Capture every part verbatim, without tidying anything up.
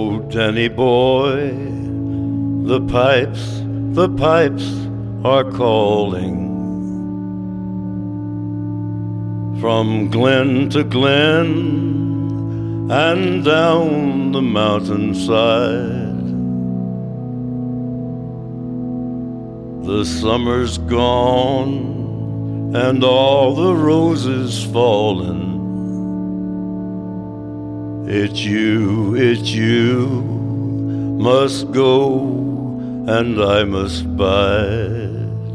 Oh, Danny boy, the pipes, the pipes are calling from glen to glen and down the mountainside. The summer's gone and all the roses fallen. It's you, it's you must go and I must bide.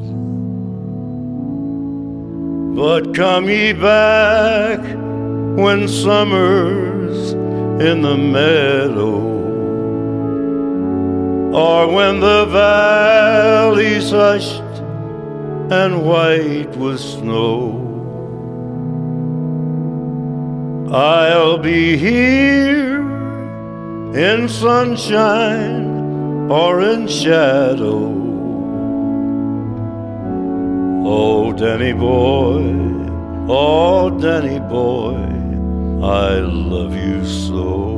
But come ye back when summer's in the meadow, or when the valley's hushed and white with snow. I'll be here in sunshine or in shadow. Oh, Danny boy, oh, Danny boy, I love you so.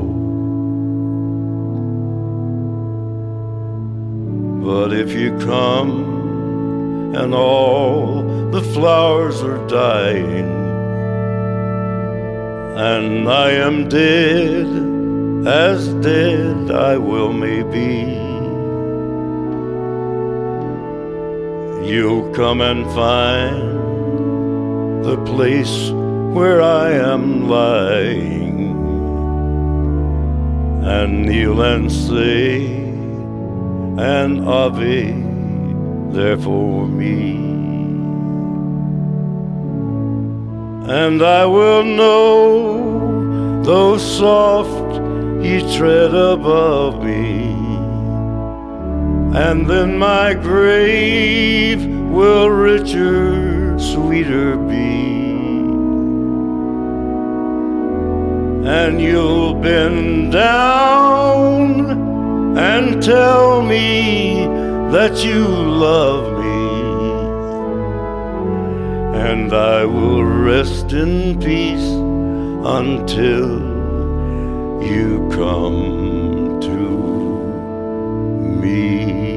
But if you come and all the flowers are dying, and I am dead, as dead I will may be, you'll come and find the place where I am lying, and kneel and say an Ave there for me. And I will know, though soft ye tread above me, and then my grave will richer, sweeter be. And you'll bend down and tell me that you love me, and I will rest in peace until you come to me.